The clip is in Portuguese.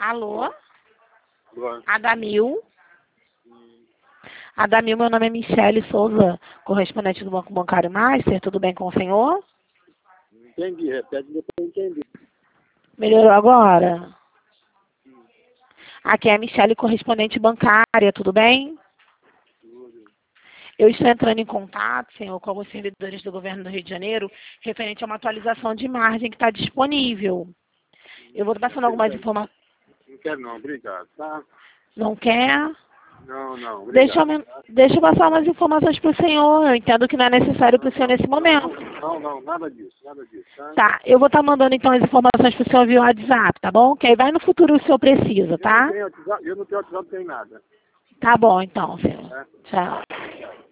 Alô? Agora. Adamil? Adamil, meu nome é Michele Souza, correspondente do Banco Bancário Master. Tudo bem com o senhor? Entendi, repete depois eu entendi. Melhorou agora? Aqui é a Michele, correspondente bancária. Tudo bem? Eu estou entrando em contato, senhor, com alguns servidores do governo do Rio de Janeiro, referente a uma atualização de margem que está disponível. Eu vou passando algumas informações. Não quero não, obrigado, tá? Não quer? Não, Deixa obrigado. deixa eu passar umas informações para o senhor. Eu entendo que não é necessário para o senhor nesse momento. Não, nada disso, tá? Tá, eu vou estar mandando então as informações para o senhor via WhatsApp, tá bom? Que aí vai no futuro o senhor precisa, tá? Eu não tenho WhatsApp, tem nada. Tá bom então, senhor. Tá? Tchau.